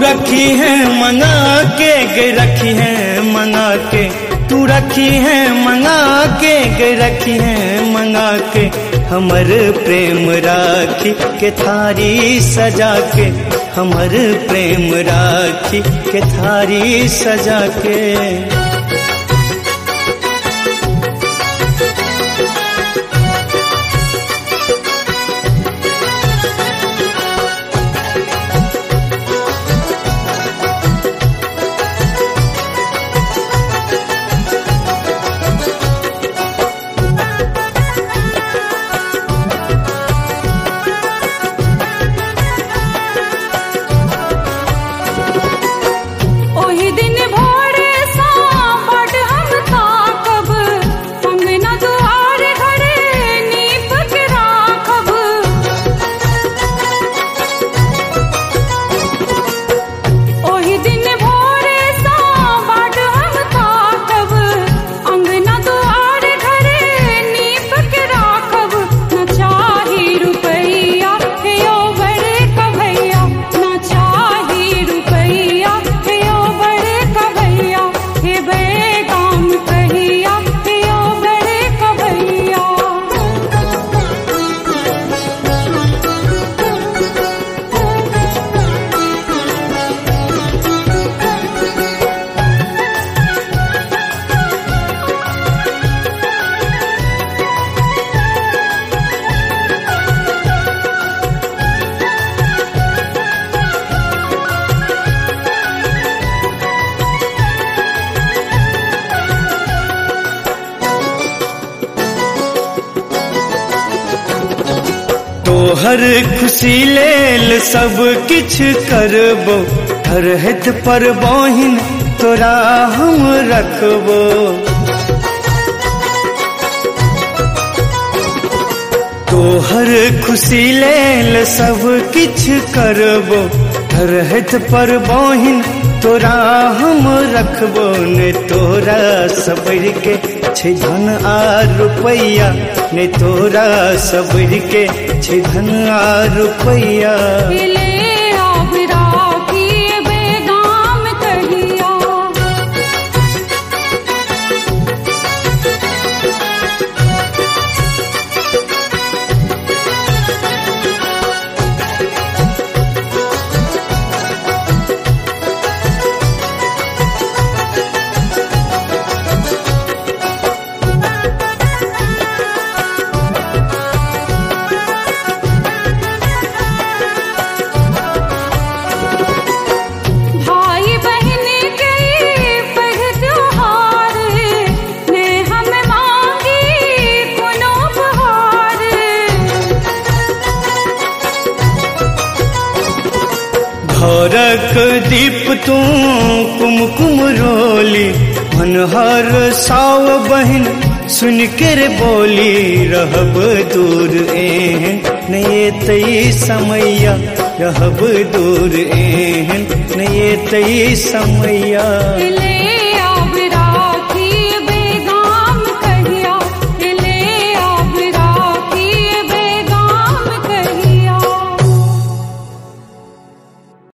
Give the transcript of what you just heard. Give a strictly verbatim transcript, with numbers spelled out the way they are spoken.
रखी है मंगा के गे रखी है मंगा के, तू रखी है मंगा के गे रखी है मंगा के, हमर प्रेम राखी के थारी सजा के, हमर प्रेम राखी के थारी सजा के। तोहर खुशी लेल सब किछ करबो, हर हित पर बहिन तोरा हम रखबो। तोहर खुशी लेल सब किछ करबो, हर हित पर बहिन तोरा हम रखबो। ने तोरा सबर के छै धन आ रुपैया, ने तोरा सबर के छै धन आ रुपैया। घरक दीप तू कुमकुम रोली, मनहर साव बहिन सुन के रे बोली। रहब दूर एहन नहीं तई समैया, रहब दूर एहन नहीं तई समैया।